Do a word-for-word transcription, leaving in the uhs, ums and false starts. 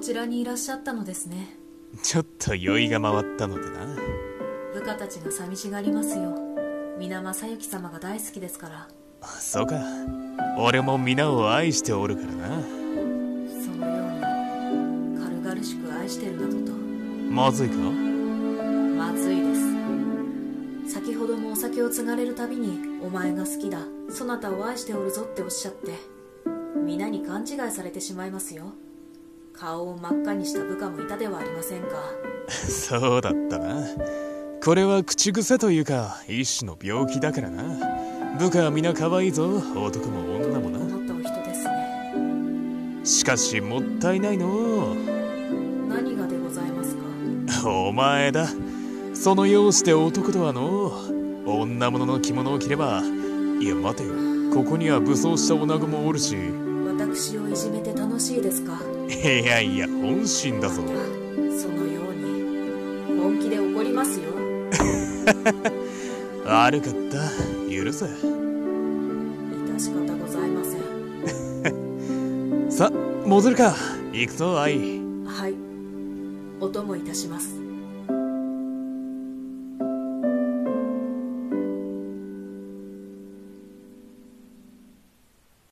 ちらにいらっしゃったのですね。 ちょっと酔いが回ったのでな。 部下たちが寂しがりますよ。皆正幸様が大好きですから。 そうか。俺も皆を愛しておるからな。 そのように軽々しく愛してるなどと。 まずいか？ まずいです。先ほどもお酒を継がれるたびにお前が好きだ、そなたを愛しておるぞっておっしゃって皆に勘違いされてしまいますよ。顔を真っ赤にした部下もいたではありませんか。 そうだったな。これは口癖というか一種の病気だからな。部下は皆可愛いぞ、男も女もな。 あなたお人ですね。 しかしもったいないの。 何がでございますか？ お前だ。その容姿で男とはの女物の着物を着れば。いや待てよ、ここには武装した女子もおるし。 私をいじめて楽しいですか？ いやいや本心だぞ。 またそのように本気で怒りますよ。 悪かった、許せ。 致し方ございません。 さ、戻るか。行くぞ愛。 はい、お供いたします。